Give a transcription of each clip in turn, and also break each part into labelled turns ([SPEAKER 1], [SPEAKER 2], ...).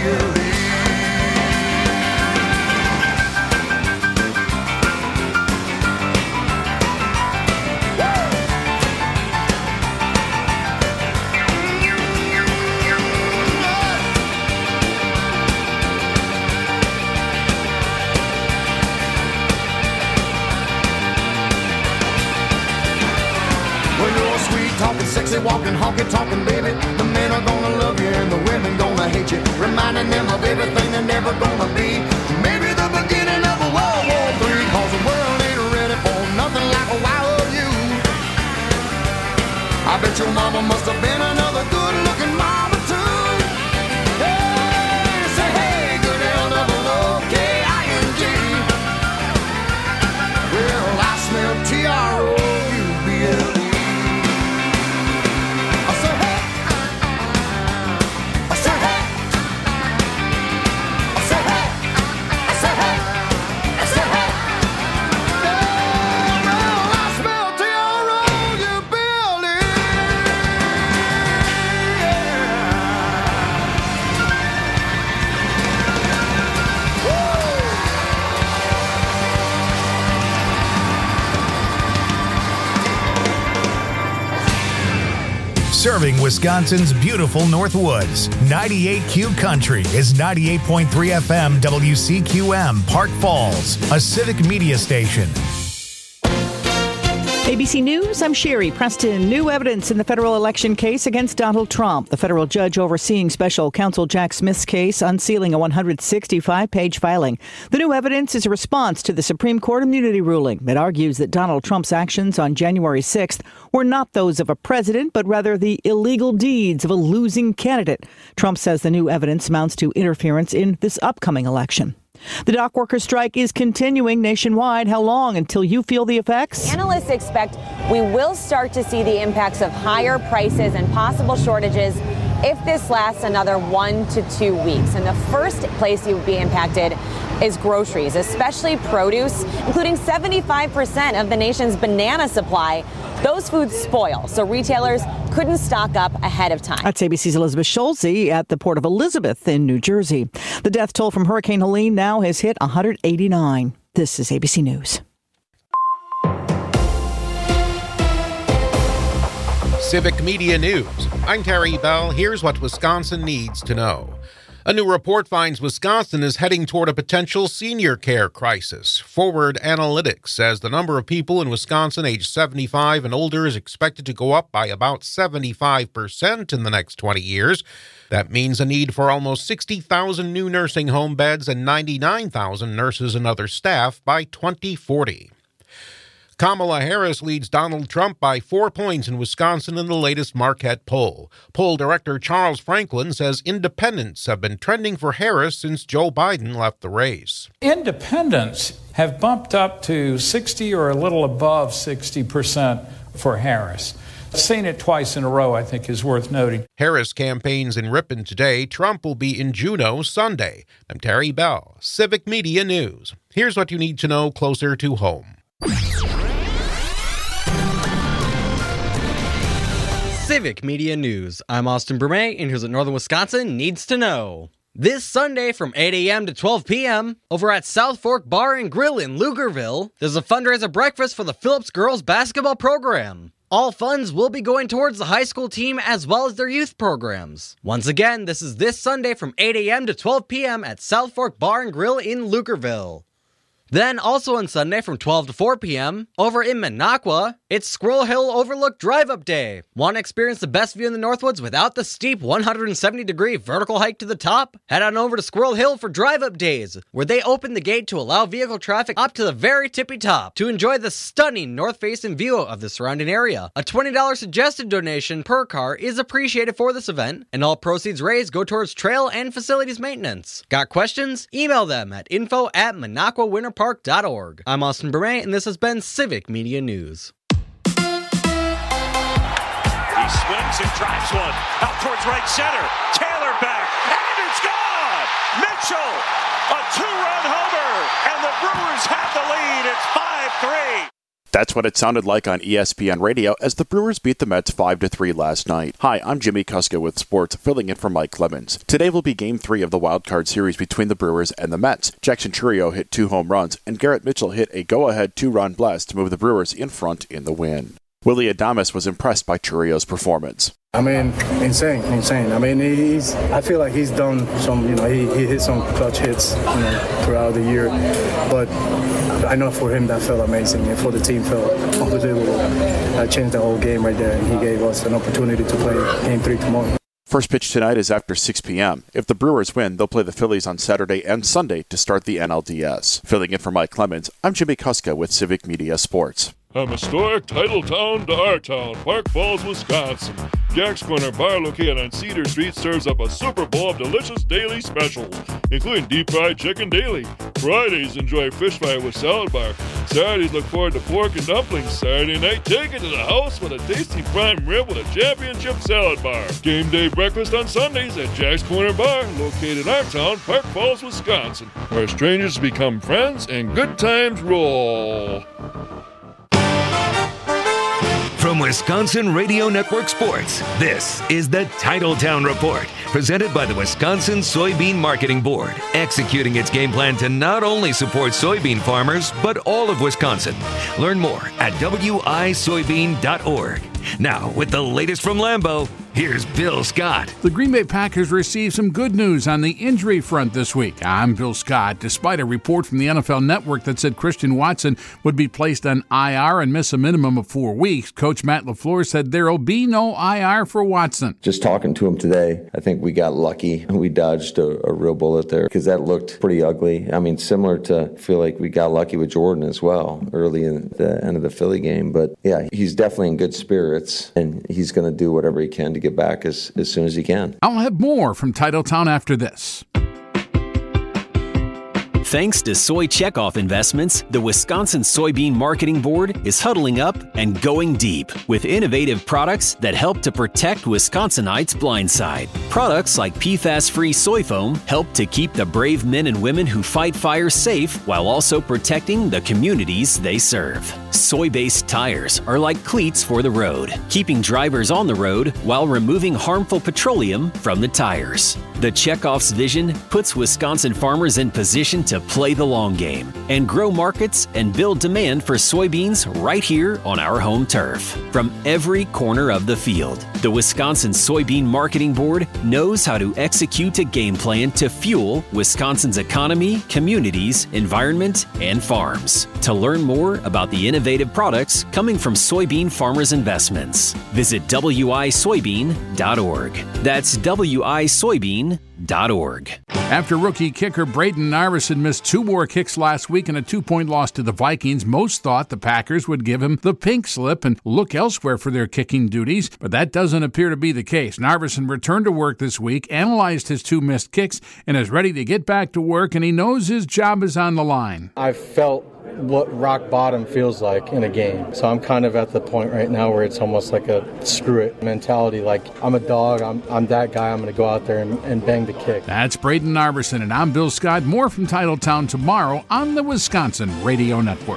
[SPEAKER 1] Sexy walking, honky talking, baby. The men are gonna love you and the women gonna hate you, reminding them of everything they're never gonna be. Maybe the beginning of a World War III, cause the world ain't ready for nothing like a wild you. I bet your mama must have been another good looking mama too. Hey, say hey, good L-double-O-K-I-N-G. Well, I smell T-R-O-U-B-L-E.
[SPEAKER 2] Serving Wisconsin's beautiful Northwoods. 98Q Country is 98.3 FM WCQM, Park Falls, a civic media station.
[SPEAKER 3] ABC News, I'm Sherry Preston. New evidence in the federal election case against Donald Trump. The federal judge overseeing special counsel Jack Smith's case unsealing a 165-page filing. The new evidence is a response to the Supreme Court immunity ruling that argues that Donald Trump's actions on January 6th were not those of a president, but rather the illegal deeds of a losing candidate. Trump says the new evidence amounts to interference in this upcoming election. The dock workers' strike is continuing nationwide. How long until you feel the effects?
[SPEAKER 4] Analysts expect we will start to see the impacts of higher prices and possible shortages if this lasts another 1 to 2 weeks. And the first place you would be impacted is groceries, especially produce, including 75% of the nation's banana supply. Those foods spoil, so retailers couldn't stock up ahead of time.
[SPEAKER 3] That's ABC's Elizabeth Schulze at the Port of Elizabeth in New Jersey. The death toll from Hurricane Helene now has hit 189. This is ABC News.
[SPEAKER 5] Civic Media News. I'm Terry Bell. Here's what Wisconsin needs to know. A new report finds Wisconsin is heading toward a potential senior care crisis. Forward Analytics says the number of people in Wisconsin aged 75 and older is expected to go up by about 75% in the next 20 years. That means a need for almost 60,000 new nursing home beds and 99,000 nurses and other staff by 2040. Kamala Harris leads Donald Trump by 4 points in Wisconsin in the latest Marquette poll. Poll director Charles Franklin says independents have been trending for Harris since Joe Biden left the race.
[SPEAKER 6] Independents have bumped up to 60 or a little above 60% for Harris. Seeing it twice in a row, I think, is worth noting.
[SPEAKER 5] Harris campaigns in Ripon today. Trump will be in Juneau Sunday. I'm Terry Bell, Civic Media News. Here's what you need to know closer to home.
[SPEAKER 7] Civic Media News. I'm Austin Brumet, and here's what Northern Wisconsin needs to know. This Sunday from 8 a.m. to 12 p.m., over at South Fork Bar and Grill in Lugerville, there's a fundraiser breakfast for the Phillips girls basketball program. All funds will be going towards the high school team as well as their youth programs. Once again, this is this Sunday from 8 a.m. to 12 p.m. at South Fork Bar and Grill in Lugerville. Then, also on Sunday from 12 to 4 p.m., over in Minocqua, it's Squirrel Hill Overlook Drive-Up Day. Want to experience the best view in the Northwoods without the steep 170-degree vertical hike to the top? Head on over to Squirrel Hill for Drive-Up Days, where they open the gate to allow vehicle traffic up to the very tippy top to enjoy the stunning north-facing view of the surrounding area. A $20 suggested donation per car is appreciated for this event, and all proceeds raised go towards trail and facilities maintenance. Got questions? Email them at info@MinocquaWinterPark.org. I'm Austin Brumet, and this has been Civic Media News.
[SPEAKER 8] He swings and drives one out towards right center. Taylor back, and it's gone! Mitchell, a two-run homer, and the Brewers have the lead. It's 5-3.
[SPEAKER 9] That's what it sounded like on ESPN Radio as the Brewers beat the Mets 5-3 last night. Hi, I'm Jimmy Kuska with sports, filling in for Mike Clemens. Today will be Game 3 of the Wild Card Series between the Brewers and the Mets. Jackson Chourio hit 2 home runs, and Garrett Mitchell hit a go-ahead 2-run blast to move the Brewers in front in the win. Willie Adames was impressed by Chourio's performance.
[SPEAKER 10] I mean, insane. I mean, I feel like he's done some, he hit some clutch hits, throughout the year. But I know for him that felt amazing, and for the team felt unbelievable. That changed the whole game right there, and he gave us an opportunity to play Game 3 tomorrow.
[SPEAKER 9] First pitch tonight is after 6 p.m. If the Brewers win, they'll play the Phillies on Saturday and Sunday to start the NLDS. Filling in for Mike Clemens, I'm Jimmy Kuska with Civic Media Sports.
[SPEAKER 11] From historic title town to our town, Park Falls, Wisconsin. Jack's Corner Bar, located on Cedar Street, serves up a Super Bowl of delicious daily specials, including deep-fried chicken daily. Fridays, enjoy fish fry with salad bar. Saturdays, look forward to pork and dumplings. Saturday night, take it to the house with a tasty prime rib with a championship salad bar. Game day breakfast on Sundays at Jack's Corner Bar, located in our town, Park Falls, Wisconsin, where strangers become friends and good times roll.
[SPEAKER 12] From Wisconsin Radio Network Sports, this is the Titletown Report, presented by the Wisconsin Soybean Marketing Board, executing its game plan to not only support soybean farmers, but all of Wisconsin. Learn more at wisoybean.org. Now, with the latest from Lambeau, here's Bill Scott.
[SPEAKER 13] The Green Bay Packers received some good news on the injury front this week. I'm Bill Scott. Despite a report from the NFL Network that said Christian Watson would be placed on IR and miss a minimum of 4 weeks, Coach Matt LaFleur said there will be no IR for Watson.
[SPEAKER 14] Just talking to him today, I think we got lucky. We dodged a real bullet there because that looked pretty ugly. I mean, similar to, I feel like we got lucky with Jordan as well early in the end of the Philly game. But yeah, he's definitely in good spirits, and he's going to do whatever he can to get back as soon as he can.
[SPEAKER 13] I'll have more from Titletown after this.
[SPEAKER 15] Thanks to Soy Checkoff Investments, the Wisconsin Soybean Marketing Board is huddling up and going deep with innovative products that help to protect Wisconsinites' blind side. Products like PFAS-free soy foam help to keep the brave men and women who fight fires safe while also protecting the communities they serve. Soy-based tires are like cleats for the road, keeping drivers on the road while removing harmful petroleum from the tires. The Checkoff's vision puts Wisconsin farmers in position to play the long game and grow markets and build demand for soybeans right here on our home turf. From every corner of the field, the Wisconsin Soybean Marketing Board knows how to execute a game plan to fuel Wisconsin's economy, communities, environment, and farms. To learn more about the innovative products coming from soybean farmers' investments, visit wisoybean.org. That's wisoybean.org.
[SPEAKER 13] After rookie kicker Braden Narveson missed 2 more kicks last week in a 2-point loss to the Vikings, most thought the Packers would give him the pink slip and look elsewhere for their kicking duties, but that doesn't appear to be the case. Narveson returned to work this week, analyzed his 2 missed kicks, and is ready to get back to work, and he knows his job is on the line.
[SPEAKER 10] I felt what rock bottom feels like in a game. So I'm kind of at the point right now where it's almost like a screw it mentality. Like, I'm a dog, I'm that guy, I'm going to go out there and bang the kick.
[SPEAKER 13] That's Braden Narveson, and I'm Bill Scott. More from Titletown tomorrow on the Wisconsin Radio Network.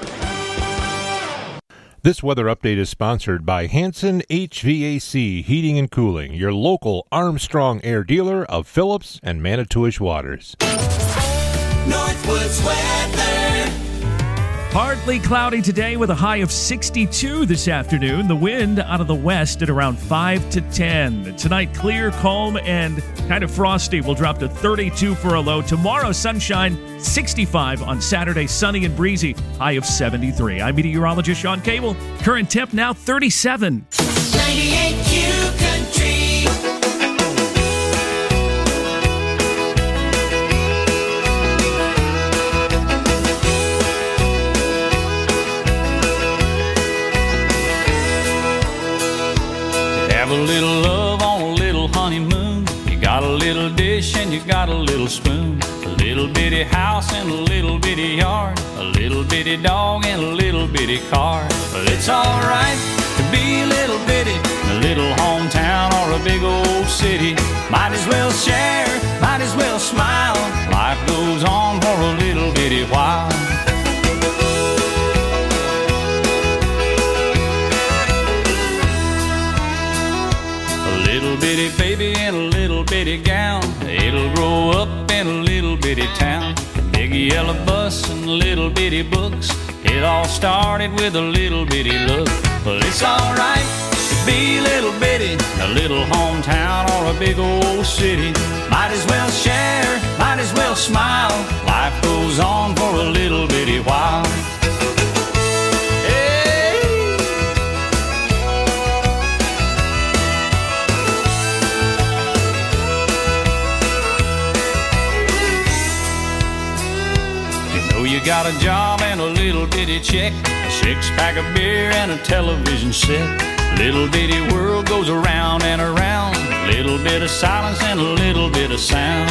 [SPEAKER 16] This weather update is sponsored by Hanson HVAC Heating and Cooling, your local Armstrong Air dealer of Phillips and Manitowish Waters.
[SPEAKER 17] Northwoods weather. Partly cloudy today with a high of 62 this afternoon. The wind out of the west at around 5 to 10. Tonight, clear, calm, and kind of frosty. We'll drop to 32 for a low. Tomorrow, sunshine, 65. On Saturday, sunny and breezy, high of 73. I'm meteorologist Sean Cable. Current temp now 37.
[SPEAKER 18] 98Q Country.
[SPEAKER 19] Have a little love on a little honeymoon. You got a little dish and you got a little spoon. A little bitty house and a little bitty yard. A little bitty dog and a little bitty car. But it's alright to be a little bitty in a little hometown or a big old city. Might as well share, might as well smile. Life goes on for a little bitty while. in a little bitty town. Big yellow bus and little bitty books. It all started with a little bitty look. Well, it's alright to be little bitty, a little hometown or a big old city. Might as well share, might as well smile. Life goes on for a little bitty while. You got a job and a little bitty check, a six-pack of beer and a television set. Little bitty world goes around and around, little bit of silence and a little bit of sound.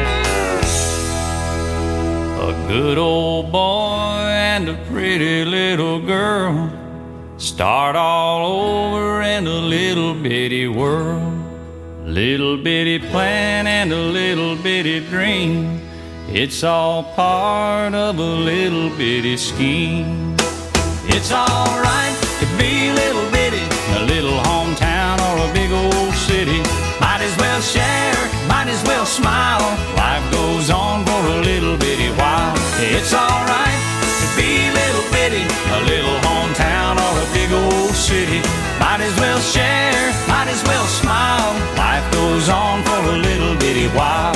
[SPEAKER 19] A good old boy and a pretty little girl start all over in a little bitty world. Little bitty plan and a little bitty dream, it's all part of a little bitty scheme. It's alright to be little bitty, a little hometown or a big old city. Might as well share, might as well smile. Life goes on for a little bitty while. It's alright to be little bitty, a little hometown or a big old city. Might as well share, might as well smile. Life goes on for a little bitty while.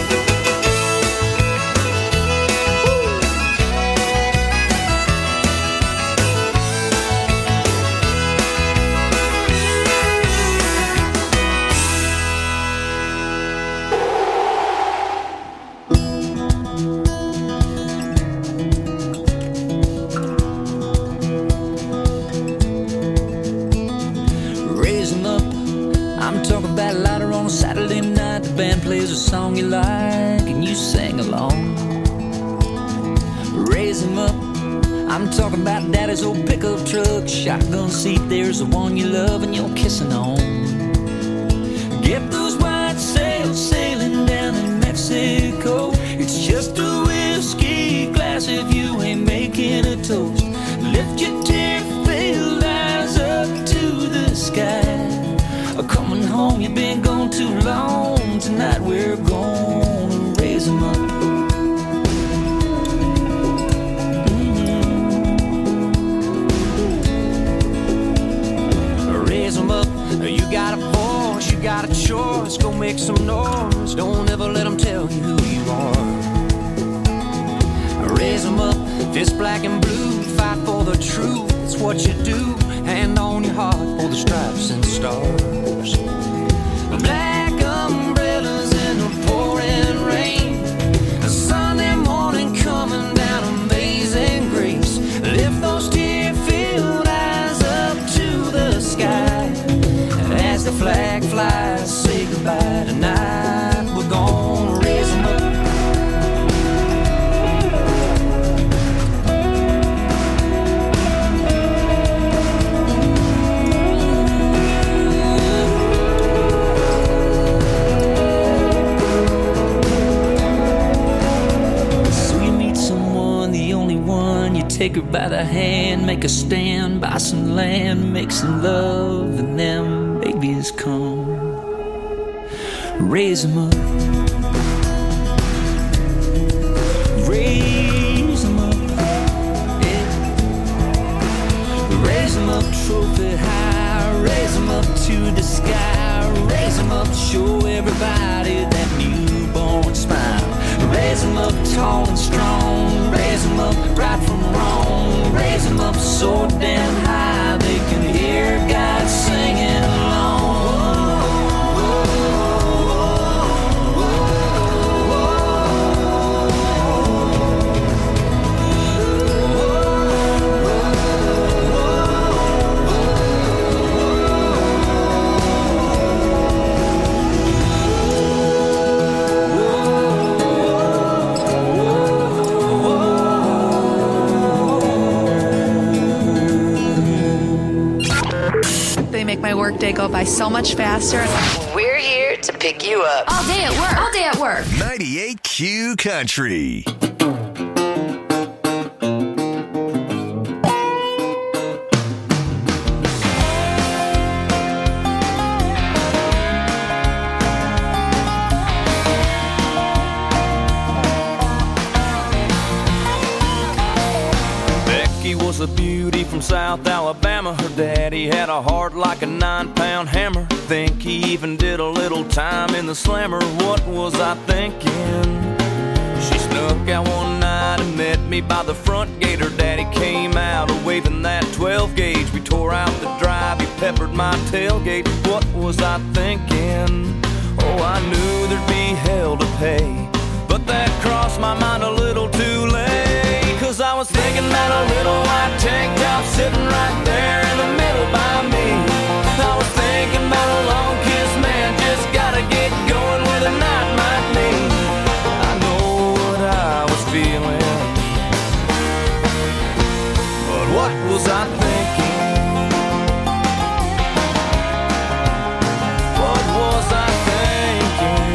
[SPEAKER 19] Saturday night, the band plays a song you like and you sing along. Raise 'em up, I'm talking about daddy's old pickup truck, shotgun seat, there's the one you love and you're kissing on. Get those white sails sailing down in Mexico. It's just a whiskey glass if you ain't making a toast. Lift your tear-filled eyes up to the sky. Coming home, you've been gone too long. Tonight we're gonna raise 'em up. Raise 'em up. You got a voice, you got a choice. Go make some noise. Don't ever let 'em tell you who you are. Raise 'em up. Fist black and blue. Fight for the truth. It's what you do. Hand on your heart for the stripes and stars. Black umbrellas in the pouring rain. A Sunday morning coming down Amazing Grace. Lift those tear-filled eyes up to the sky. As the flag flies, say goodbye tonight. We're gonna raise 'em up. Take her by the hand, make a stand, buy some land, make some love, and them babies come. Raise 'em up. Raise 'em up. Yeah. Raise 'em up, trophy high. Raise 'em up to the sky. Raise 'em up, show everybody that newborn smile. Raise 'em up tall and strong. Raise 'em up right from wrong. Raise 'em up so damn high they can hear God singing along.
[SPEAKER 20] Make my workday go by so much faster.
[SPEAKER 21] We're here to pick you up.
[SPEAKER 20] All day at work. All day at work.
[SPEAKER 22] 98Q Country.
[SPEAKER 1] was a beauty from South Alabama. Her daddy had a heart like a 9-pound hammer. Think he even did a little time in the slammer. What was I thinking? She snuck out one night and met me by the front gate. Her daddy came out waving that 12 gauge. We tore out the drive, he peppered my tailgate. What was I thinking? Oh, I knew there'd be hell to pay, but that crossed my mind a little too late. Cause I was thinking about a little white tank top sitting right there in the middle by me. I was thinking about a long kiss, man, just gotta get going where the night might lead. I know what I was feeling, but what was I thinking? What was I thinking?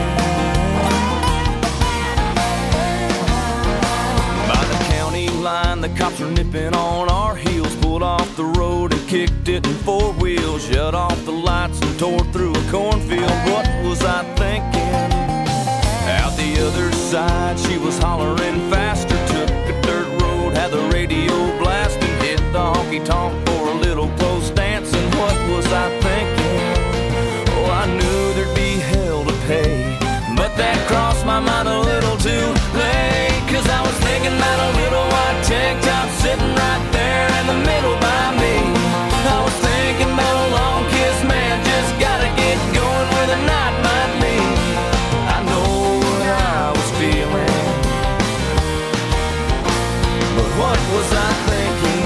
[SPEAKER 1] By the county line, the cops were nipping on our heels. Pulled off the road and kicked it in 4 wheels. Shut off the lights and tore through a cornfield. What was I thinking? Out the other side, she was hollering faster. Took a dirt road, had the radio blasting. Hit the honky-tonk for a little close dancing. What was I thinking? Oh, I knew there'd be hell to pay, but that crossed my mind a little too late. Cause I was thinking about a little white tank top sitting right there in the middle by me. I was thinking about a long kiss, man, just gotta get going where the night might lead. I know what I was feeling, but what was I thinking?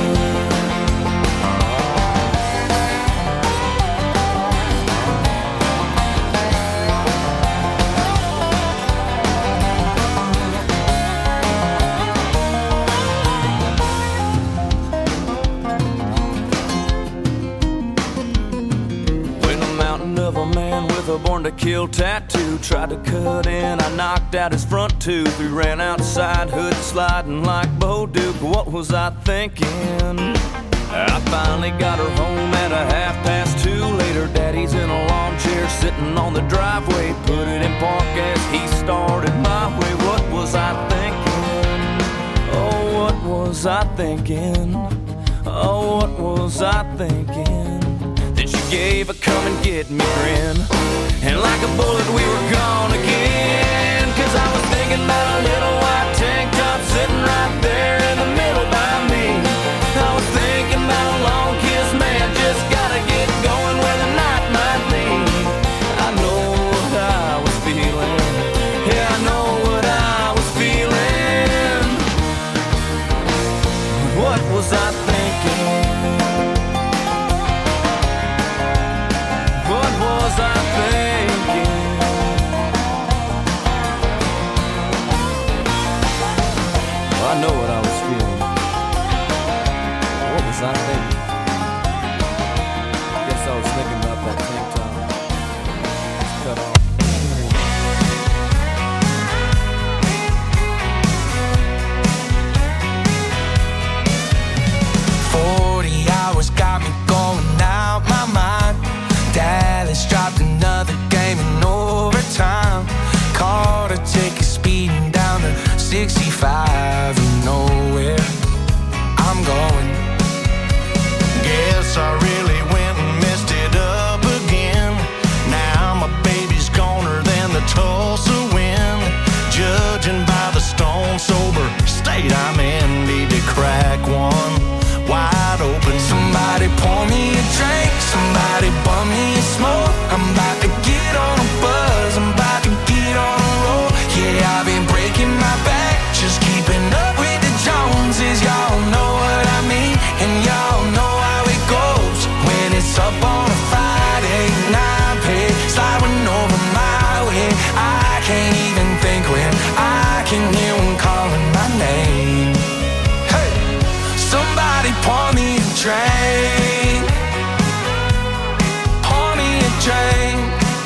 [SPEAKER 1] A man with a born to kill tattoo tried to cut in, I knocked out his front tooth. We ran outside, hood sliding like Bo Duke. What was I thinking? I finally got her home at a 2:30. Later, daddy's in a lawn chair sitting on the driveway. Put it in park as he started my way. What was I thinking? Oh, what was I thinking? Oh, what was I thinking? She gave a come and get me grin, and like a bullet we were gone again. Cause I was thinking about a little white tank top sitting right there in the middle by me. I was thinking about a long kiss, man, just gotta get going where the night might lead. I know what I was feeling, yeah, I know what I was feeling. What was I thinking? What was I thinking? Well, I know what I was feeling. What was I thinking? I guess I was thinking about that tank top. It's cut off.
[SPEAKER 2] 40 hours got me going out my mind. Dallas dropped another game in overtime. Caught a ticket speeding down to 65. You know where I'm going. Guess I really went and messed it up again. Now my baby's goner than the Tulsa wind. Judging by the stone sober state I'm in, need to crack one wide open. Somebody pour me a drink, somebody bum me a smoke. I'm about to get on a buzz, I'm about to get on a roll. Yeah, I've been breaking my back, just keeping up with the Joneses. Y'all know what I mean, and y'all know how it goes. When it's up on a Friday, 9 pay, sliding over my way. I can't even think when I can hear one calling my name. Hey, somebody pour me a drink, pour me a drink.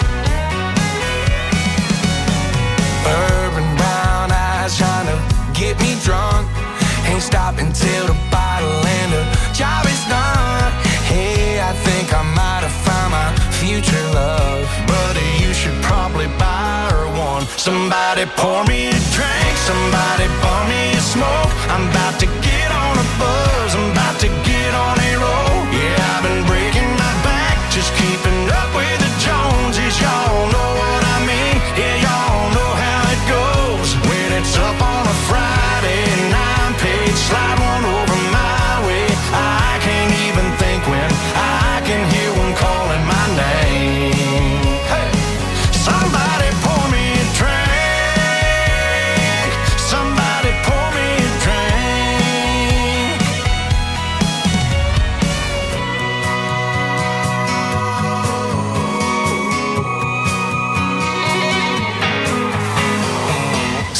[SPEAKER 2] Bourbon brown eyes trying to get me drunk. Ain't stopping till the bottle and the job is done. Hey, I think I might have found my future love. Buddy, you should probably buy her one. Somebody pour me a drink, somebody pour me a smoke. I'm about to get on a buzz, I'm about to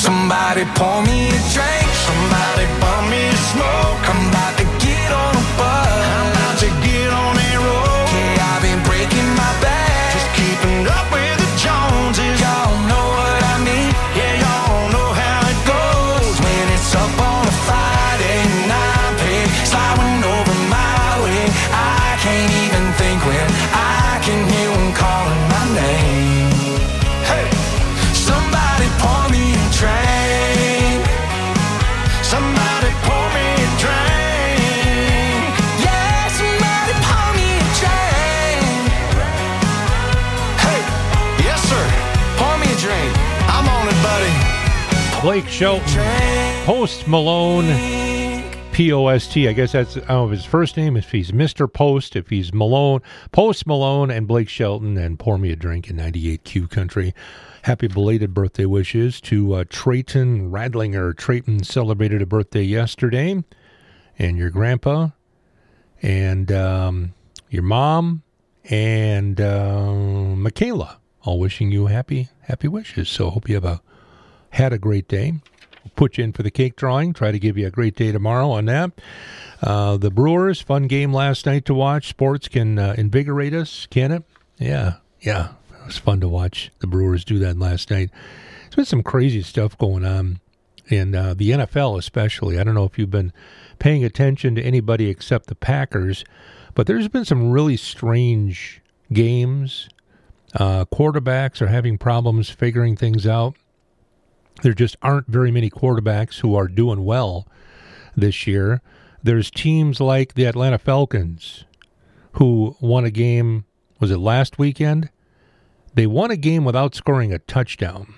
[SPEAKER 2] Somebody pour me a drink, somebody bum me a smoke. I'm about to get on a bus, I'm about to get on a road. Yeah, I've been breaking my back, just keeping up with the Joneses. Y'all know what I mean, yeah, y'all know how it goes. When it's up on a Friday night, pig sliding over my way. I can't even think when I can hear them calling my name. Hey, somebody pour me a drink, somebody pour me a drink. Yeah, somebody pour me a drink. Hey, yes sir, pour me a drink. I'm on it, buddy.
[SPEAKER 16] Blake Shelton, Post Malone, P-O-S-T. I guess that's, I don't know if his first name, if he's Mr. Post, if he's Malone. Post Malone and Blake Shelton and Pour Me a Drink in 98 Q Country. Happy belated birthday wishes to Trayton Radlinger. Trayton celebrated a birthday yesterday. And your grandpa and your mom and Michaela all wishing you happy wishes. So hope you had a great day. We'll put you in for the cake drawing. Try to give you a great day tomorrow on that. The Brewers, fun game last night to watch. Sports can invigorate us, can it? Yeah. It was fun to watch the Brewers do that last night. There's been some crazy stuff going on in the NFL especially. I don't know if you've been paying attention to anybody except the Packers, but there's been some really strange games. Quarterbacks are having problems figuring things out. There just aren't very many quarterbacks who are doing well this year. There's teams like the Atlanta Falcons who won a game, was it last weekend? They won a game without scoring a touchdown,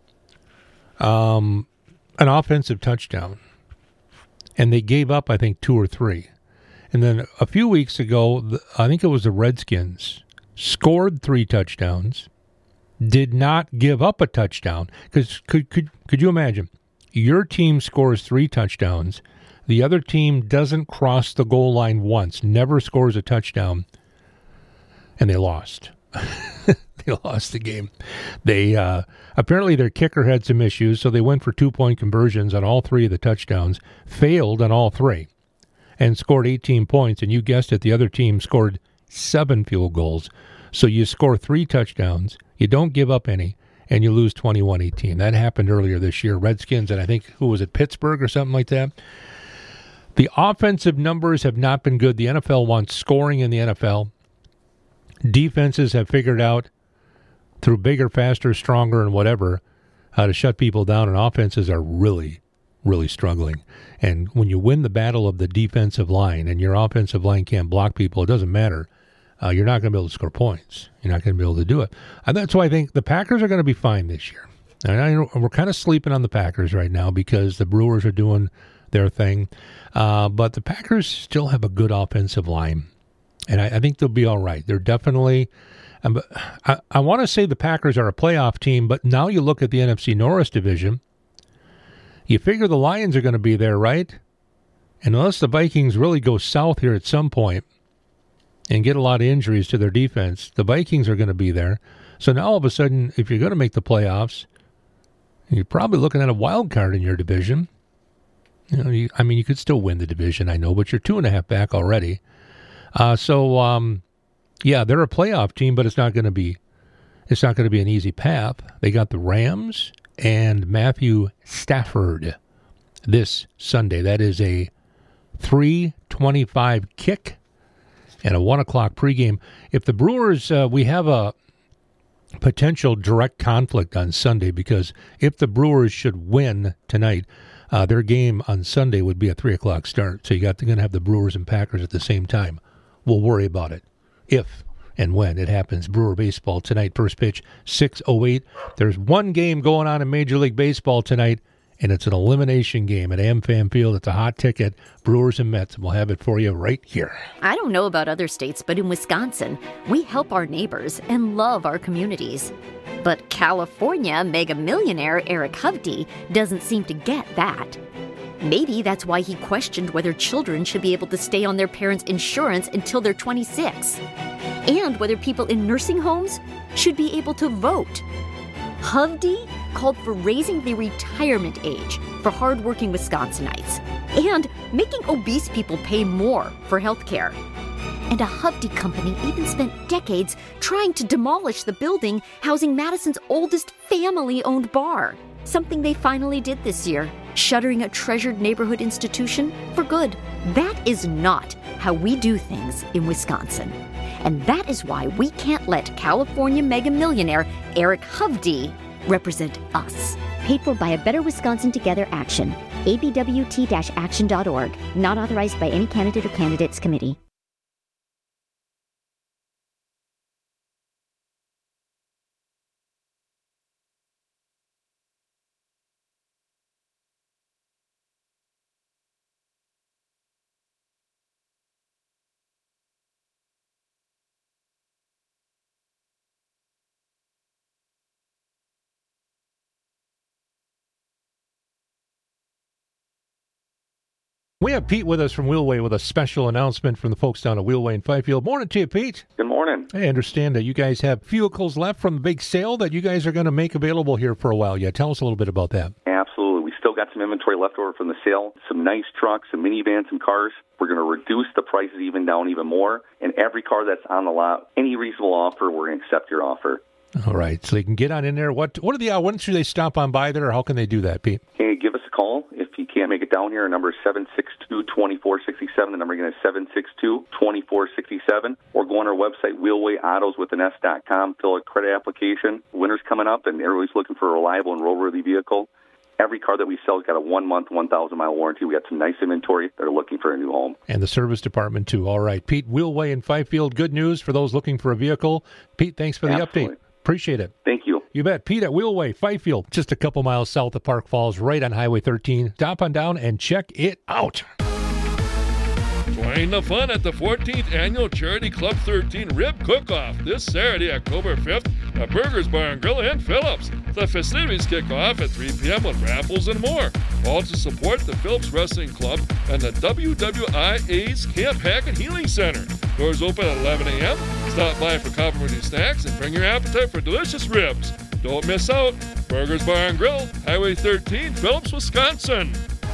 [SPEAKER 16] an offensive touchdown. And they gave up, I think, 2 or 3. And then a few weeks ago, I think it was the Redskins, scored 3 touchdowns, did not give up a touchdown. Because could you imagine? Your team scores 3 touchdowns. The other team doesn't cross the goal line once, never scores a touchdown, and they lost. They lost the game. They apparently their kicker had some issues, so they went for 2-point conversions on all 3 of the touchdowns, failed on all 3, and scored 18 points. And you guessed it, the other team scored 7 field goals. So you score 3 touchdowns, you don't give up any, and you lose 21-18. That happened earlier this year. Redskins, and I think, who was it, Pittsburgh or something like that? The offensive numbers have not been good. The NFL wants scoring in the NFL. Defenses have figured out through bigger, faster, stronger, and whatever how to shut people down, and offenses are really, really struggling. And when you win the battle of the defensive line and your offensive line can't block people, it doesn't matter. You're not going to be able to score points. You're not going to be able to do it. And that's why I think the Packers are going to be fine this year. And we're kind of sleeping on the Packers right now because the Brewers are doing their thing. But the Packers still have a good offensive line. And I think they'll be all right. They're definitely I want to say the Packers are a playoff team, but now you look at the NFC North division, you figure the Lions are going to be there, right? And unless the Vikings really go south here at some point and get a lot of injuries to their defense, the Vikings are going to be there. So now all of a sudden, if you're going to make the playoffs, you're probably looking at a wild card in your division. You know, you could still win the division, I know, but you're 2.5 back already. Yeah, they're a playoff team, but it's not going to be an easy path. They got the Rams and Matthew Stafford this Sunday. That is a 3:25 kick and a 1 o'clock pregame. If the Brewers, we have a potential direct conflict on Sunday, because if the Brewers should win tonight, their game on Sunday would be a 3 o'clock start. So you're going to have the Brewers and Packers at the same time. We'll worry about it if and when it happens. Brewer baseball tonight, first pitch, 6:08. There's one game going on in Major League Baseball tonight, and it's an elimination game at AmFam Field. It's a hot ticket, Brewers and Mets, and we'll have it for you right here.
[SPEAKER 3] I don't know about other states, but in Wisconsin, we help our neighbors and love our communities. But California mega millionaire Eric Hovde doesn't seem to get that. Maybe that's why he questioned whether children should be able to stay on their parents' insurance until they're 26, and whether people in nursing homes should be able to vote. Hovde called for raising the retirement age for hardworking Wisconsinites and making obese people pay more for health care. And a Hovde company even spent decades trying to demolish the building housing Madison's oldest family-owned bar. Something they finally did this year, shuttering a treasured neighborhood institution for good. That is not how we do things in Wisconsin. And that is why we can't let California mega millionaire Eric Hovde represent us.
[SPEAKER 4] Paid for by a Better Wisconsin Together Action. abwt-action.org. Not authorized by any candidate or candidates committee.
[SPEAKER 16] We have Pete with us from Wheelway with a special announcement from the folks down at Wheelway in Fifield. Morning to you, Pete.
[SPEAKER 6] Good morning.
[SPEAKER 16] I understand that you guys have vehicles left from the big sale that you guys are going to make available here for a while. Yeah, tell us a little bit about that.
[SPEAKER 6] Absolutely. We still got some inventory left over from the sale, some nice trucks, some minivans, some cars. We're going to reduce the prices even more. And every car that's on the lot, any reasonable offer, we're going to accept your offer.
[SPEAKER 16] All right, so you can get on in there. What are the when should they stop on by there, or how can they do that, Pete?
[SPEAKER 6] Can you give us a call if you can't make it down here? Our number is 762-2467. The number again is 762-2467. Or go on our website, wheelwayautos.com. Fill a credit application. Winter's coming up, and everybody's looking for a reliable and roadworthy vehicle. Every car that we sell has got a 1-month, 1,000-mile warranty. We got some nice inventory that are looking for a new home.
[SPEAKER 16] And the service department, too. All right, Pete, Wheelway in Fifield. Good news for those looking for a vehicle. Pete, thanks for the update. Appreciate it.
[SPEAKER 6] Thank you.
[SPEAKER 16] You bet. Pete at Wheelway, Fifield, just a couple miles south of Park Falls, right on Highway 13. Stop on down and check it out.
[SPEAKER 11] Join the fun at the 14th Annual Charity Club 13 Rib Cook-Off this Saturday, October 5th at Burgers Bar and Grill in Phillips. The festivities kick off at 3 p.m. with raffles and more. All to support the Phillips Wrestling Club and the WWIA's Camp Hackett Healing Center. Doors open at 11 a.m. Stop by for complimentary snacks and bring your appetite for delicious ribs. Don't miss out. Burgers Bar and Grill, Highway 13, Phillips, Wisconsin.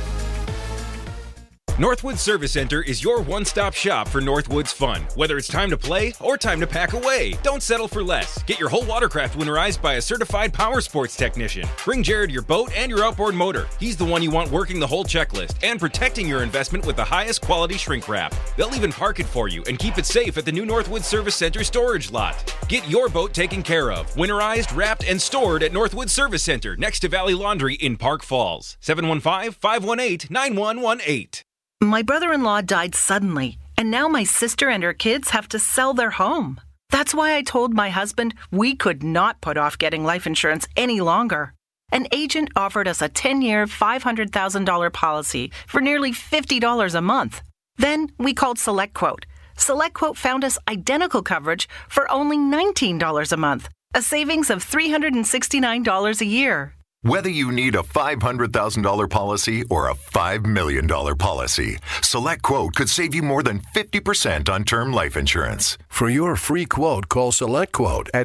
[SPEAKER 23] Northwoods Service Center is your one-stop shop for Northwoods fun. Whether it's time to play or time to pack away, don't settle for less. Get your whole watercraft winterized by a certified power sports technician. Bring Jared your boat and your outboard motor. He's the one you want working the whole checklist and protecting your investment with the highest quality shrink wrap. They'll even park it for you and keep it safe at the new Northwoods Service Center storage lot. Get your boat taken care of, winterized, wrapped, and stored at Northwoods Service Center next to Valley Laundry in Park Falls. 715-518-9118.
[SPEAKER 24] My brother-in-law died suddenly, and now my sister and her kids have to sell their home. That's why I told my husband we could not put off getting life insurance any longer. An agent offered us a 10-year, $500,000 policy for nearly $50 a month. Then we called SelectQuote. SelectQuote found us identical coverage for only $19 a month, a savings of $369 a year.
[SPEAKER 25] Whether you need a $500,000 policy or a $5 million policy, SelectQuote could save you more than 50% on term life insurance.
[SPEAKER 26] For your free quote, call SelectQuote at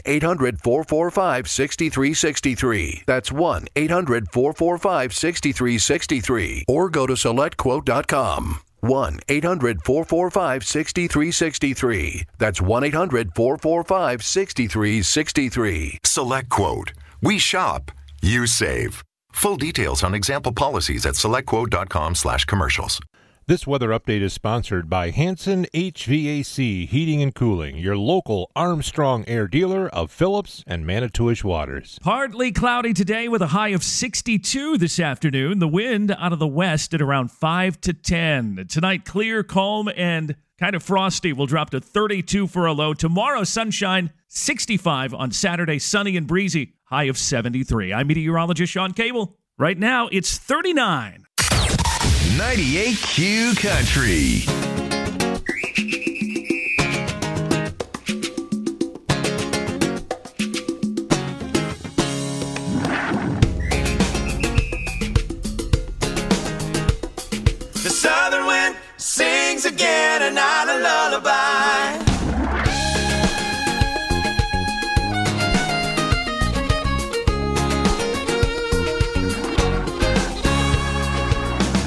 [SPEAKER 26] 1-800-445-6363. That's 1-800-445-6363. Or go to SelectQuote.com. 1-800-445-6363. That's 1-800-445-6363.
[SPEAKER 25] SelectQuote. We shop. You save. Full details on example policies at selectquote.com/commercials.
[SPEAKER 16] This weather update is sponsored by Hanson HVAC Heating and Cooling, your local Armstrong Air dealer of Phillips and Manitowish waters.
[SPEAKER 17] Partly cloudy today with a high of 62 this afternoon. The wind out of the west at around 5 to 10. Tonight, clear, calm, and kind of frosty. We'll drop to 32 for a low. Tomorrow, sunshine, 65 on Saturday, sunny and breezy, high of 73. I'm meteorologist Sean Cable. Right now, it's 39.
[SPEAKER 22] 98Q Country.
[SPEAKER 18] The southern wind sings again another lullaby.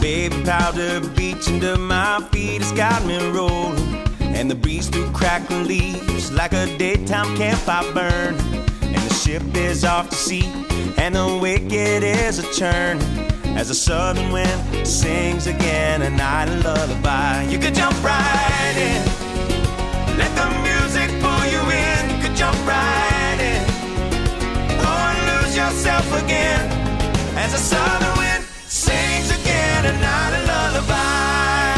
[SPEAKER 18] Baby powder beach under my feet has got me rolling. And the breeze through crackling leaves like a daytime campfire burn. And the ship is off to sea and the wicked is a churn. As the southern wind sings again a night lullaby. You could jump right in, let the music pull you in. You could jump right in, or lose yourself again. As the southern wind sings again a night lullaby.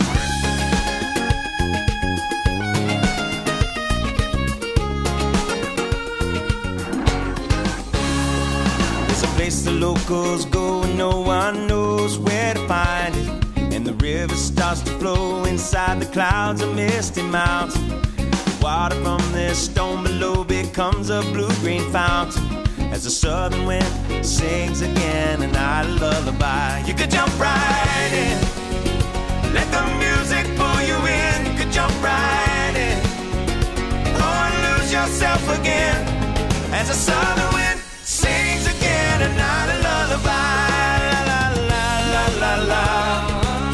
[SPEAKER 18] There's a place the locals go and no one knows where to find it. And the river starts to flow inside the clouds of misty mountains. The water from this stone below becomes a blue-green fountain. As the southern wind sings again a night lullaby. You could jump right in, let the music pull you in. You could jump right in, or lose yourself again. As the southern wind sings again a night lullaby. La la la la la.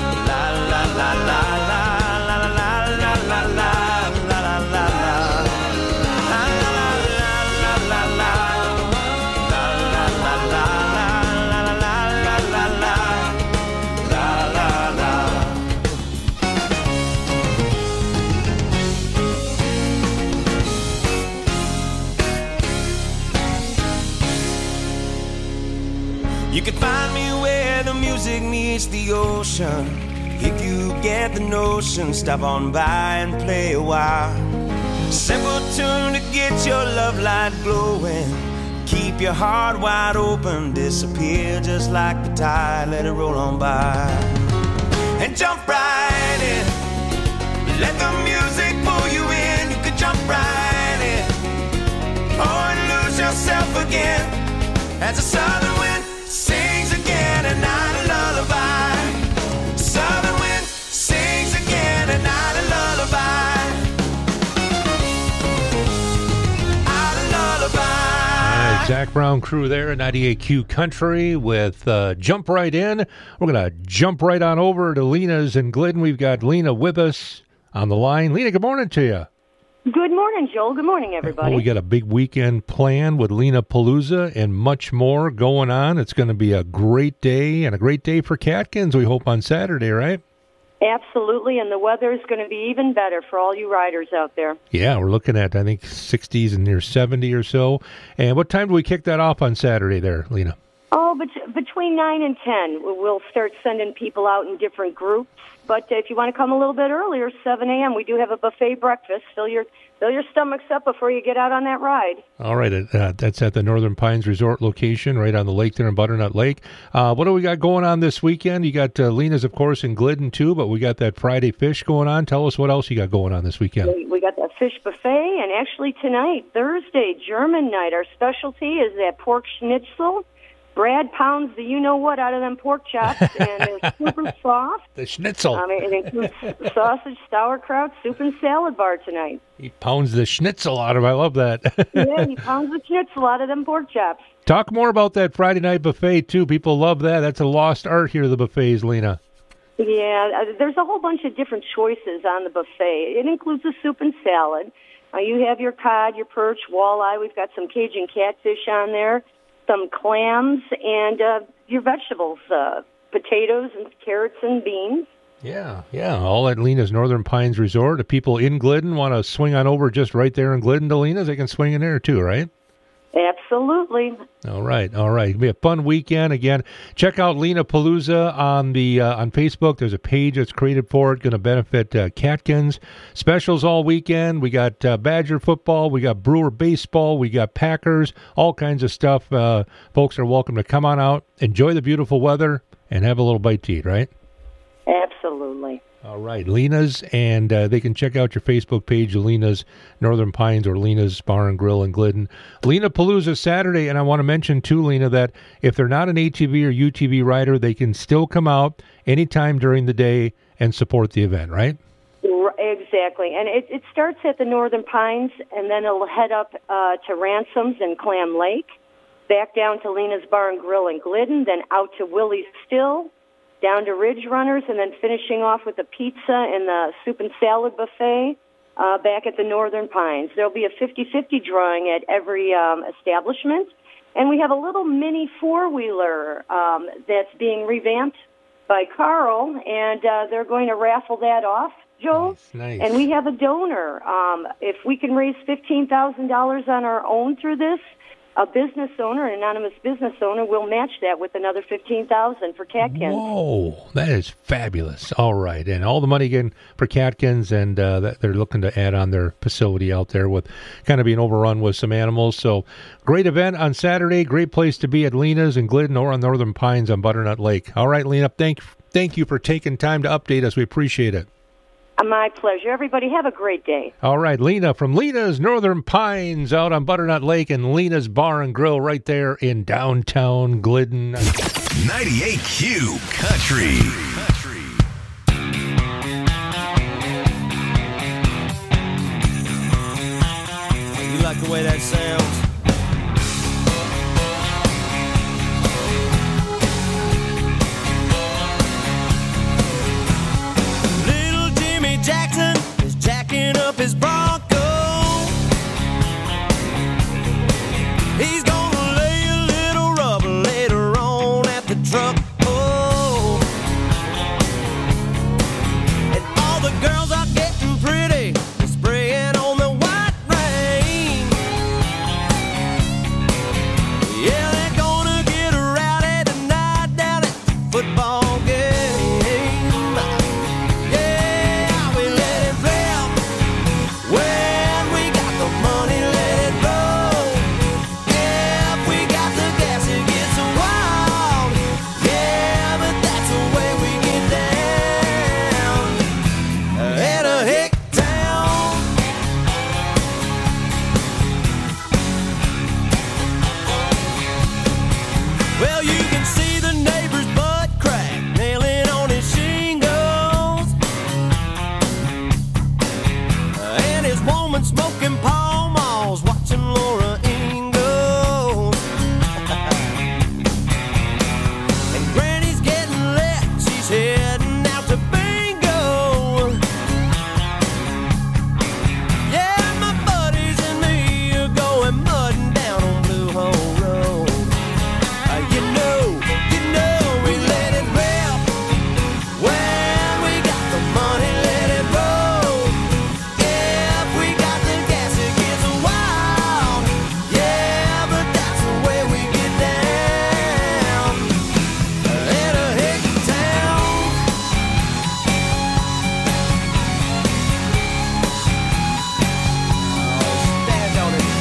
[SPEAKER 18] You can find me where the music meets the ocean. If you get the notion, stop on by and play a while. Simple tune to get your love light glowing. Keep your heart wide open, disappear just like the tide, let it roll on by. And jump right in, let the music pull you in. You can jump right in, or lose yourself again. As the southern wind sings again a night lullaby. Southern wind sings again a night lullaby.
[SPEAKER 16] Zach Brown crew there at 98Q Country with Jump Right In. We're going to jump right on over to Lena's in Glidden. We've got Lena with us on the line. Lena, good morning to you.
[SPEAKER 5] Good morning, Joel. Good morning, everybody.
[SPEAKER 16] Well, we got a big weekend planned with Lena Palooza and much more going on. It's going to be a great day and a great day for Catkins, we hope, on Saturday, right?
[SPEAKER 5] Absolutely, and the weather is going to be even better for all you riders out there.
[SPEAKER 16] Yeah, we're looking at, I think, 60s and near 70 or so. And what time do we kick that off on Saturday there, Lena?
[SPEAKER 5] Oh, but between 9 and 10, we'll start sending people out in different groups. But if you want to come a little bit earlier, 7 a.m., we do have a buffet breakfast. Fill your stomachs up before you get out on that ride.
[SPEAKER 16] All right, that's at the Northern Pines Resort location right on the lake there in Butternut Lake. What do we got going on this weekend? You got Lena's, of course, in Glidden, too, but we got that Friday fish going on. Tell us what else you got going on this weekend.
[SPEAKER 5] We got that fish buffet, and actually tonight, Thursday, German night, our specialty is that pork schnitzel. Brad pounds the you-know-what out of them pork chops, and they're super soft.
[SPEAKER 16] The schnitzel.
[SPEAKER 5] It includes sausage, sauerkraut, soup, and salad bar tonight.
[SPEAKER 16] He pounds the schnitzel out of them. I love that.
[SPEAKER 5] Yeah, he pounds the schnitzel out of them pork chops.
[SPEAKER 16] Talk more about that Friday night buffet, too. People love that. That's a lost art here, the buffets, Lena.
[SPEAKER 5] Yeah, there's a whole bunch of different choices on the buffet. It includes a soup and salad. You have your cod, your perch, walleye. We've got some Cajun catfish on there. Some clams, and your vegetables, potatoes and carrots and beans.
[SPEAKER 16] Yeah, all at Lena's Northern Pines Resort. If people in Glidden want to swing on over just right there in Glidden to Lena's, they can swing in there too, right?
[SPEAKER 5] Absolutely.
[SPEAKER 16] All right. It'll be a fun weekend. Again, check out Lena Palooza on the on Facebook. There's a page that's created for it, going to benefit Catkins. Specials all weekend. We got Badger football. We got Brewer baseball. We got Packers. All kinds of stuff. Folks are welcome to come on out, enjoy the beautiful weather, and have a little bite to eat, right?
[SPEAKER 5] Absolutely.
[SPEAKER 16] All right, Lena's, and they can check out your Facebook page, Lena's Northern Pines or Lena's Bar and Grill in Glidden. Lena Palooza Saturday, and I want to mention too, Lena, that if they're not an ATV or UTV rider, they can still come out anytime during the day and support the event, right?
[SPEAKER 5] Exactly, and it starts at the Northern Pines, and then it'll head up to Ransom's and Clam Lake, back down to Lena's Bar and Grill in Glidden, then out to Willie's Still, down to Ridge Runners, and then finishing off with the pizza and the soup and salad buffet back at the Northern Pines. There'll be a 50-50 drawing at every establishment. And we have a little mini four-wheeler that's being revamped by Carl, and they're going to raffle that off, Joe.
[SPEAKER 16] Nice.
[SPEAKER 5] And we have a donor. If we can raise $15,000 on our own through this, a business owner, an anonymous business owner, will match that with another $15,000 for Catkins.
[SPEAKER 16] Whoa, that is fabulous. All right, and all the money again for Catkins, and they're looking to add on their facility out there with kind of being overrun with some animals. So great event on Saturday. Great place to be at Lena's in Glidden or on Northern Pines on Butternut Lake. All right, Lena, thank you for taking time to update us. We appreciate it.
[SPEAKER 5] My pleasure. Everybody have a great day.
[SPEAKER 16] All right, Lena from Lena's Northern Pines out on Butternut Lake and Lena's Bar and Grill right there in downtown Glidden.
[SPEAKER 22] 98Q Country.
[SPEAKER 18] You like the way that sounds? Jackson is jacking up his Bronco. He's gonna lay a little rubber later on at the truck. Oh, and all the girls are getting pretty, they're spraying on the white rain. Yeah, they're gonna get rowdy tonight down at the football game. Well, you can see the neighbor's butt crack nailing on his shingles, and his woman smoking Pall Malls, watching Laura Ingalls. And Granny's getting left, she's heading out to bingo. Yeah, my buddies and me are going mudding down on Blue Hole Road. You know, we let it rip. When we got the money, let it roll. If we got the gas, it gets wild. Yeah, but that's the way we get down. In a hick town. Oh, stand on it.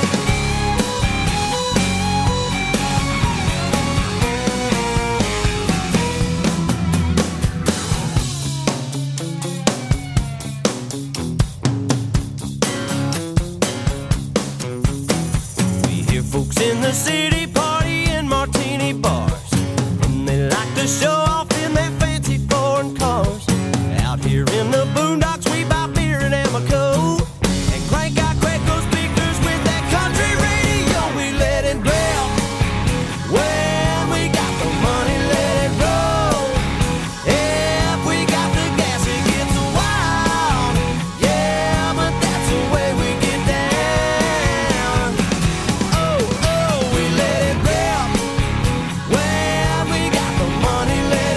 [SPEAKER 18] Folks in the city party in martini bars, and they like to show off in their fancy foreign cars. Out here in the boondocks, we buy beer and Amoco and crank out Quaco speakers with that country radio. We let it rip. When we got the money, let it roll. If we got the gas, it gets wild. Yeah, but that's the way we get down. Oh, we let it rip. When we got the money, let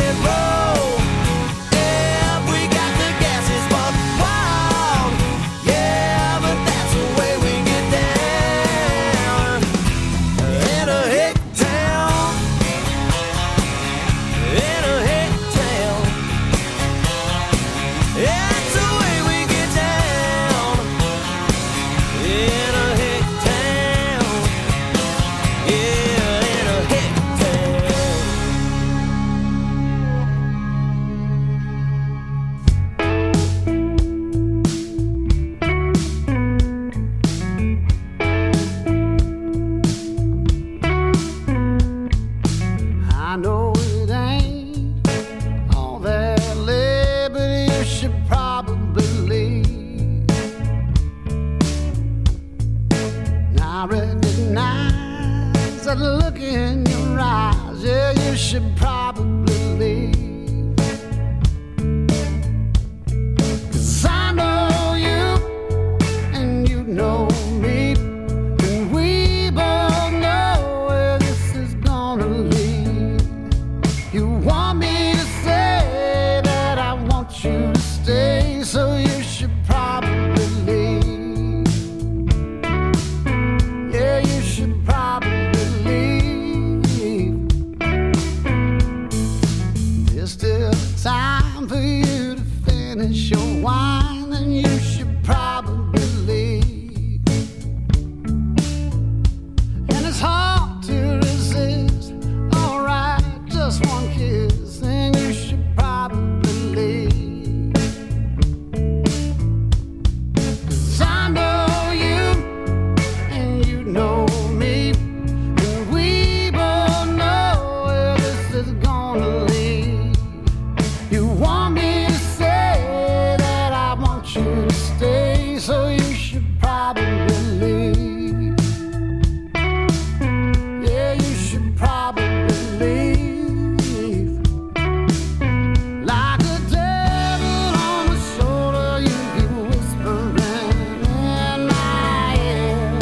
[SPEAKER 7] You want me to say that I want you to stay, so you should probably leave. Yeah, you should probably leave. There's still time for you to finish your wine, and you should probably leave. And it's hard to resist. Alright, just one kiss, and you should probably leave. 'Cause I know you, and you know me, and we both know where this is gonna lead. You want me to say that I want you to stay, so you should probably leave. Yeah, you should probably leave. Like a devil on my shoulder, you keep whispering in my ear.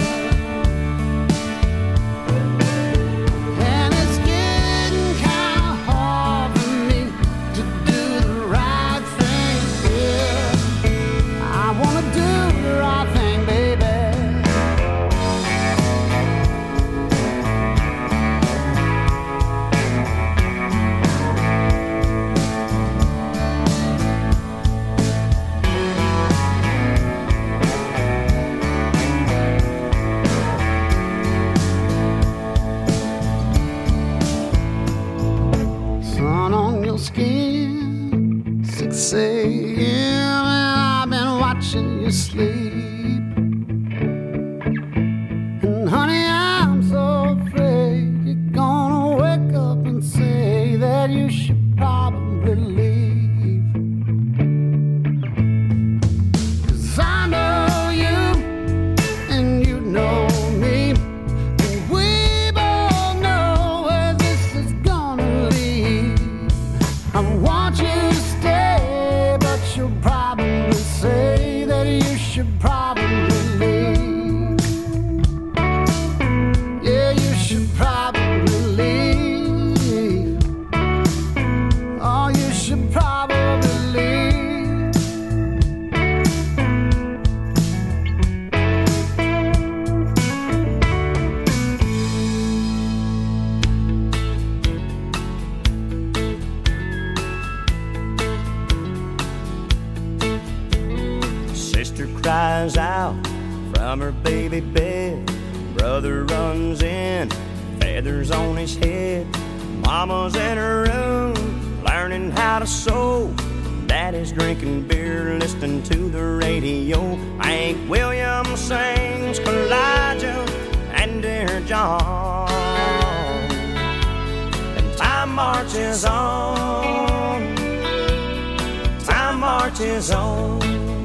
[SPEAKER 7] And it's getting kinda hard for me to do the right thing here. I wanna do the right thing, baby. Sun on your skin, 6 a.m. and I've been watching you sleep. And honey, I'm so afraid you're gonna wake up and say that you should probably leave. 'Cause I know you, and you know me, and we both know where this is gonna lead. I want you to stay, but you'll probably say that you should probably leave. Yeah, you should probably leave. Oh, you should probably leave.
[SPEAKER 1] Sister cries out from her baby bed. Brother runs in, feathers on his head. Mama's in her room, learning how to sew. Daddy's drinking beer, listening to the radio. Hank Williams sings Elijah and Dear John. And time marches on. Time marches on.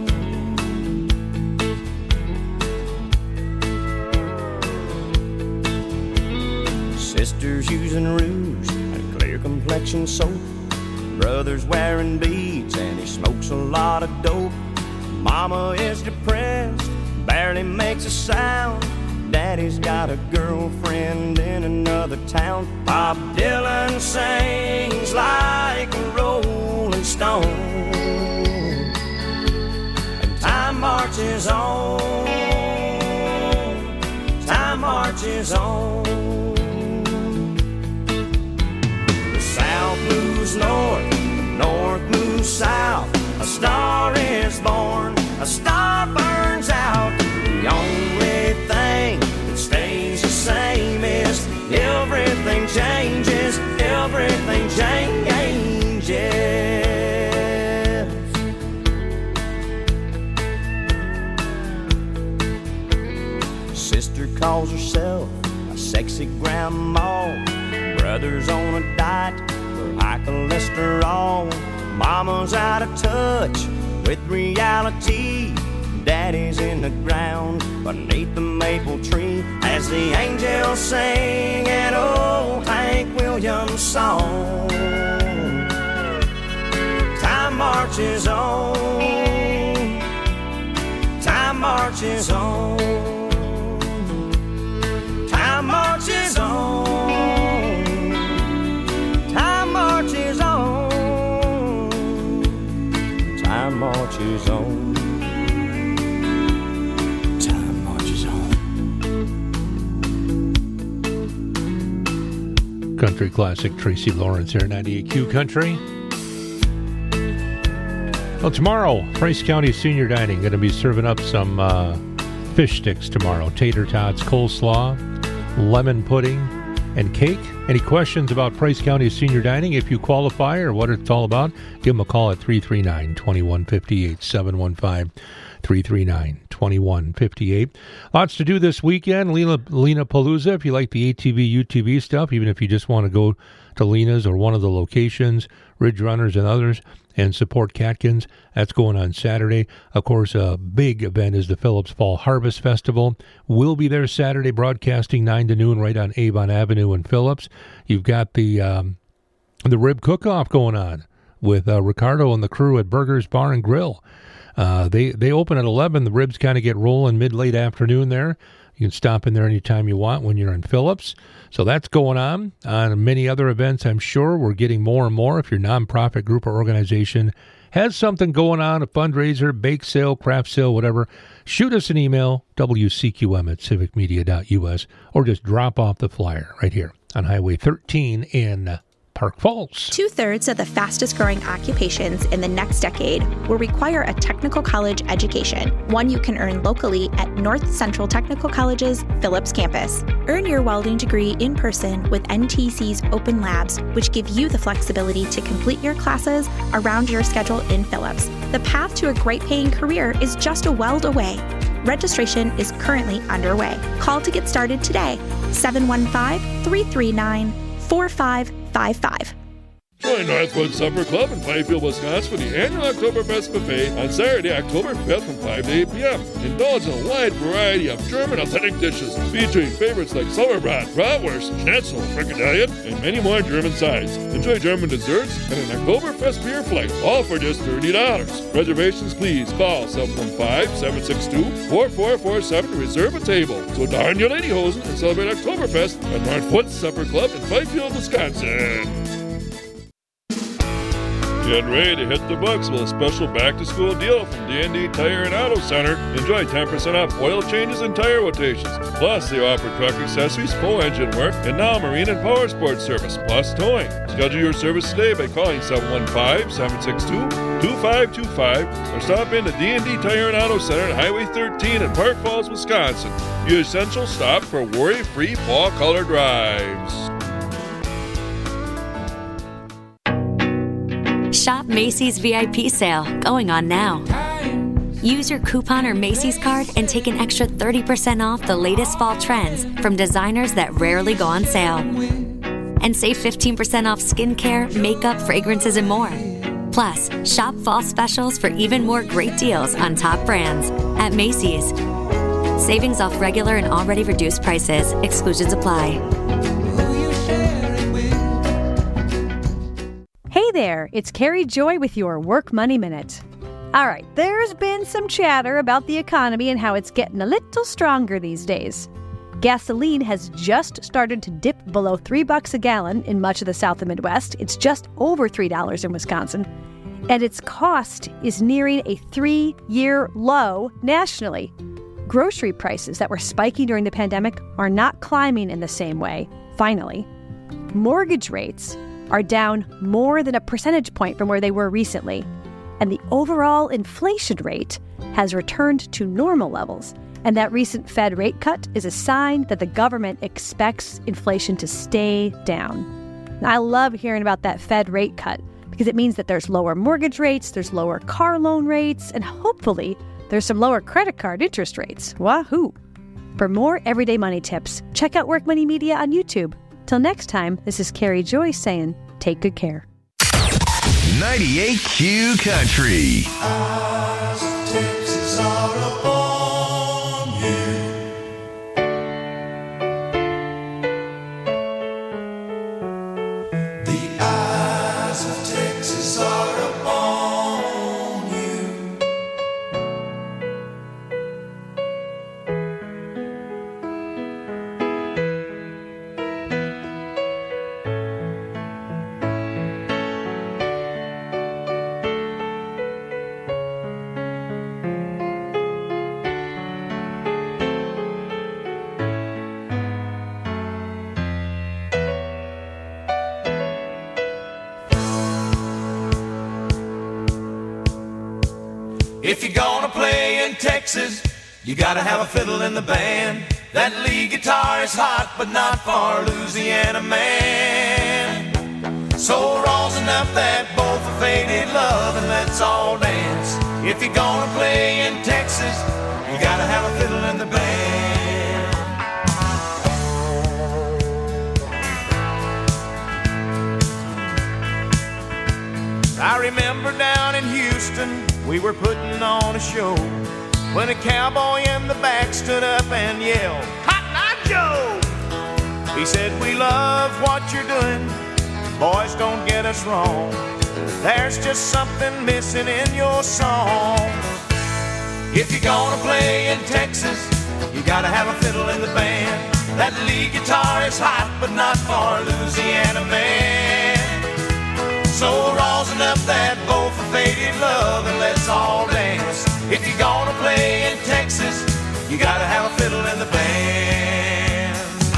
[SPEAKER 1] Sisters using rouge and clear complexion soap. Brother's wearing beads and he smokes a lot of dope. Mama is depressed, barely makes a sound. Daddy's got a girlfriend in another town. Bob Dylan sings like a rolling stone. And time marches on. Time marches on. South moves north, north moves south. A star is born, a star burns out. The only thing that stays the same is everything changes, everything changes. Sister calls herself a sexy grandma. Brother's on a diet for high cholesterol. Mama's out of touch with reality. Daddy's in the ground beneath the maple tree as the angels sing an old Hank Williams song. Time marches on. Time marches on. Time marches on. Time marches who's on. Time marches on.
[SPEAKER 16] Country classic, Tracy Lawrence here, 98Q Country. Well, tomorrow, Price County Senior Dining going to be serving up some fish sticks tomorrow. Tater tots, coleslaw, lemon pudding, and cake. Any questions about Price County Senior Dining? If you qualify or what it's all about, give them a call at 339-2158, 715-339-2158. Lots to do this weekend. Lena Palooza, if you like the ATV, UTV stuff, even if you just want to go to Lena's or one of the locations, Ridge Runners and others, and support Catkins. That's going on Saturday. Of course, a big event is the Phillips Fall Harvest Festival. We'll be there Saturday broadcasting 9 to noon right on Avon Avenue in Phillips. You've got the rib cook-off going on with Ricardo and the crew at Burgers Bar and Grill. They open at 11. The ribs kind of get rolling mid-late afternoon there. You can stop in there anytime you want when you're in Phillips. So that's going on many other events, I'm sure. We're getting more and more. If your nonprofit group or organization has something going on, a fundraiser, bake sale, craft sale, whatever, shoot us an email, wcqm@civicmedia.us, or just drop off the flyer right here on Highway 13 in Park Falls.
[SPEAKER 8] 2/3 of the fastest growing occupations in the next decade will require a technical college education, one you can earn locally at North Central Technical College's Phillips campus. Earn your welding degree in person with NTC's open labs, which give you the flexibility to complete your classes around your schedule in Phillips. The path to a great paying career is just a weld away. Registration is currently underway. Call to get started today, 715-339-4555.
[SPEAKER 11] Join Northwood Supper Club in Fifield, Wisconsin for the annual Oktoberfest buffet on Saturday, October 5th from 5 to 8 p.m. Indulge in a wide variety of German authentic dishes featuring favorites like Sauerbraten, Bratwurst, Schnitzel, Frikadellen, and many more German sides. Enjoy German desserts and an Oktoberfest beer flight, all for just $30. Reservations, please call 715-762-4447 to reserve a table. So darn your lady hosen and celebrate Oktoberfest at Northwood Supper Club in Fifield, Wisconsin. Get ready to hit the books with a special back-to-school deal from D&D Tire and Auto Center. Enjoy 10% off oil changes and tire rotations. Plus, they offer truck accessories, full engine work, and now marine and power sports service, plus towing. Schedule your service today by calling 715-762-2525 or stop in to D&D Tire and Auto Center on Highway 13 in Park Falls, Wisconsin. Your essential stop for worry-free fall color drives.
[SPEAKER 9] Shop Macy's VIP sale going on now. Use your coupon or Macy's card and take an extra 30% off the latest fall trends from designers that rarely go on sale. And save 15% off skincare, makeup, fragrances, and more. Plus, shop fall specials for even more great deals on top brands at Macy's. Savings off regular and already reduced prices. Exclusions apply.
[SPEAKER 10] Hey there, it's Carrie Joy with your Work Money Minute. All right, there's been some chatter about the economy and how it's getting a little stronger these days. Gasoline has just started to dip below $3 a gallon in much of the South and Midwest. It's just over $3 in Wisconsin. And its cost is nearing a 3-year low nationally. Grocery prices that were spiking during the pandemic are not climbing in the same way, finally. Mortgage rates are down more than a percentage point from where they were recently. And the overall inflation rate has returned to normal levels. And that recent Fed rate cut is a sign that the government expects inflation to stay down. And I love hearing about that Fed rate cut because it means that there's lower mortgage rates, there's lower car loan rates, and hopefully there's some lower credit card interest rates. Wahoo! For more everyday money tips, check out Work Money Media on YouTube. Till next time, this is Carrie Joy saying, take good care.
[SPEAKER 22] 98Q Country.
[SPEAKER 2] Texas are upon you. The eyes of Texas are upon you.
[SPEAKER 18] If you're gonna play in Texas, you gotta have a fiddle in the band. That lead guitar is hot, but not for Louisiana man. So rosin up that bowl for faded love and let's all dance. If you're gonna play in Texas, you gotta have a fiddle in the band. I remember down in Houston, we were putting on a show when a cowboy in the back stood up and yelled, "Cotton Eye Joe!" He said, "We love what you're doing, boys, don't get us wrong. There's just something missing in your song. If you're gonna play in Texas, you gotta have a fiddle in the band. That lead guitar is hot, but not for Louisiana man. So rosin up that bowl for faded love and let's all dance. If you're gonna play in Texas, you gotta have a fiddle in the band."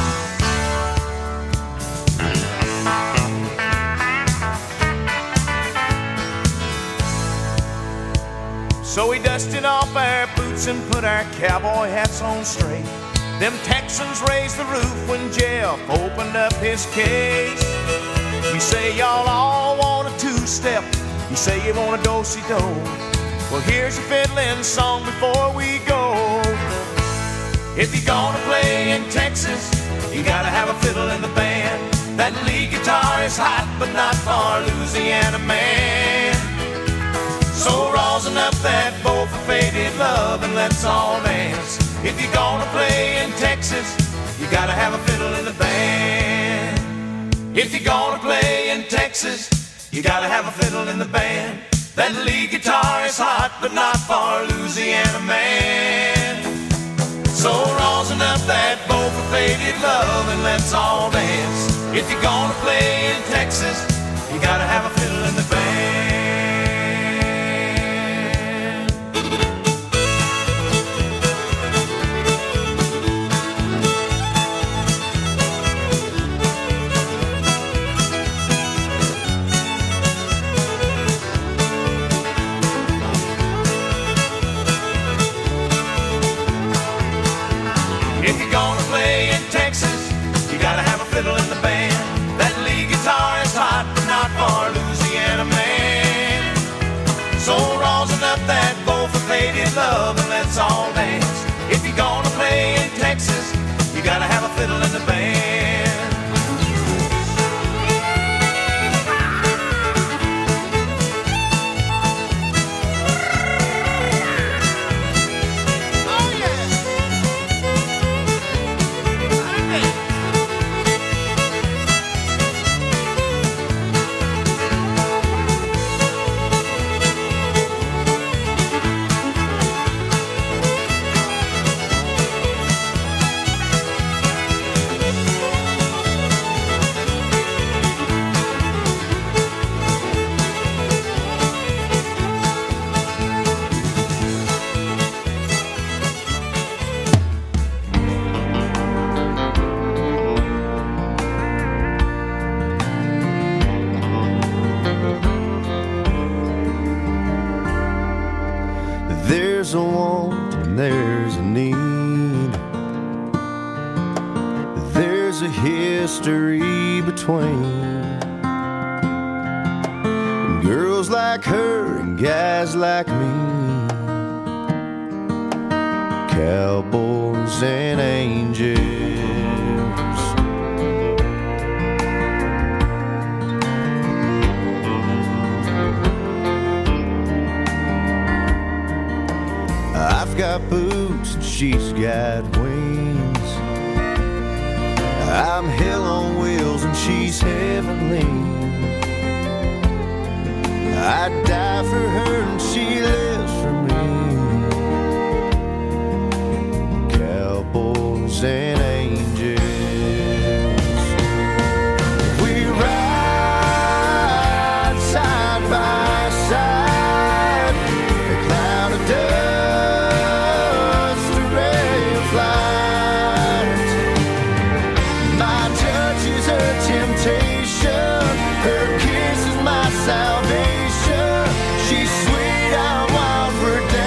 [SPEAKER 18] So we dusted off our boots and put our cowboy hats on straight. Them Texans raised the roof when Jeff opened up his case. You say y'all all want a two-step, you say you want a do-si-do. Well, here's a fiddling song before we go. If you're gonna play in Texas, you gotta have a fiddle in the band. That lead guitar is hot, but not for Louisiana man. So rosin up that bowl for faded love and let's all dance. If you're gonna play in Texas, you gotta have a fiddle in the band. If you're gonna play in Texas, you gotta have a fiddle in the band. That lead guitar is hot, but not for Louisiana man. So rosin up that bowl for faded love and let's all dance. If you're gonna play in Texas, you gotta have a fiddle in the band. If you're gonna play in Texas, you gotta have a fiddle in the band. That lead guitar is hot, but not for Louisiana man. So rosin up that bowl for faded love and let's all dance. If you're gonna play in Texas, you gotta have a fiddle in the band.
[SPEAKER 12] There's a want and there's a need. There's a history between girls like her and guys like me, cowboys and angels. I've got boots and she's got wings. I'm hell on wheels and she's heavenly. I'd die for her and she lives for me. Cowboys and angels. We ride side by side. A cloud of dust, a ray of light. My touch is her temptation. Her kiss is my salvation. She's sweet, I'm wild for a day.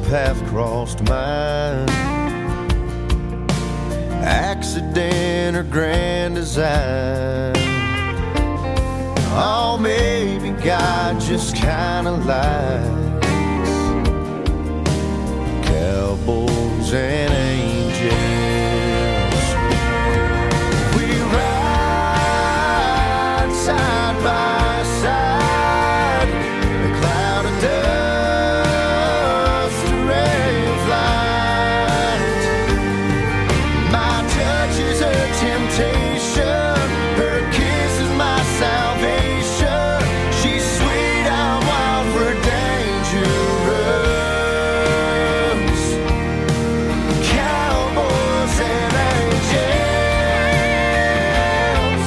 [SPEAKER 12] path crossed mine. Accident or grand design. Oh, maybe God just kinda lies. Cowboys and angels, we ride side by side. A cloud of dust, a ray of light. My touch is a temptation, her kiss is my salvation. She's sweet, I'm wild, we're dangerous. Cowboys and angels.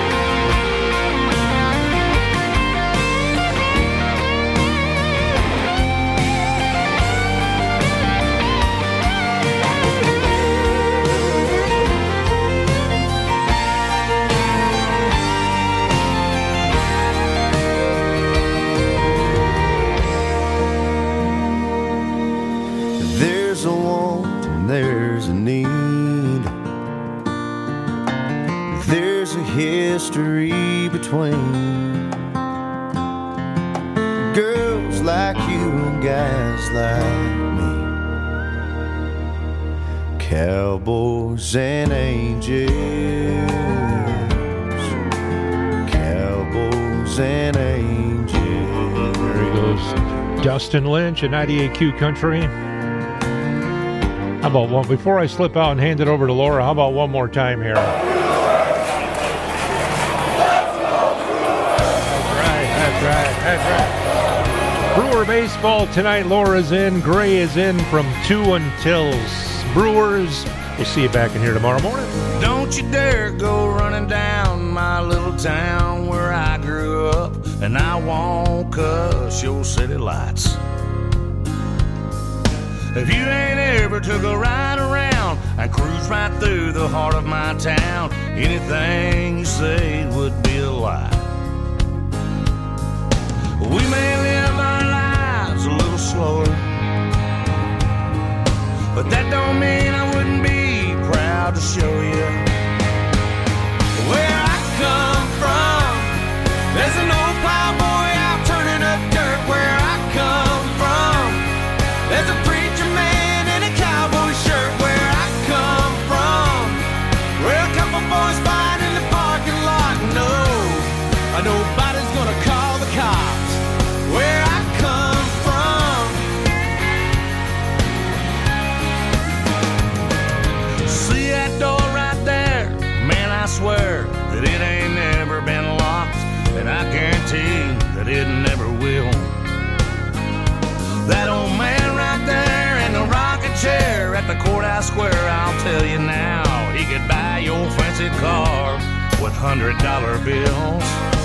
[SPEAKER 12] There's a want and there's a need. There's a history between girls like you and guys like me. Cowboys and angels. Cowboys and angels.
[SPEAKER 16] There he goes. Dustin Lynch at 98Q Country. How about one, before I slip out and hand it over to Laura, how about one more time here? That's right. Brewer baseball tonight. Laura's in. Gray is in from 2 until Brewers. We'll see you back in here tomorrow morning.
[SPEAKER 2] Don't you dare go running down my little town where I grew up, and I won't cuss your city lights. If you ain't ever took a ride around and cruise right through the heart of my town, anything you say would be a lie. We may live our lives a little slower, but that don't mean I wouldn't be proud to show you where I come from. There's an old plowboy out turning up dirt where I come from. There's a preacher man in a cowboy shirt where I come from. Where a couple boys fight in the parking lot. No, nobody's gonna call the cops where I come from. See that door right there? Man, I swear that it ain't never been locked, and I guarantee that it never will. That old man right there in the rocking chair at the courthouse square, I'll tell you now, he could buy your fancy car with $100 bills.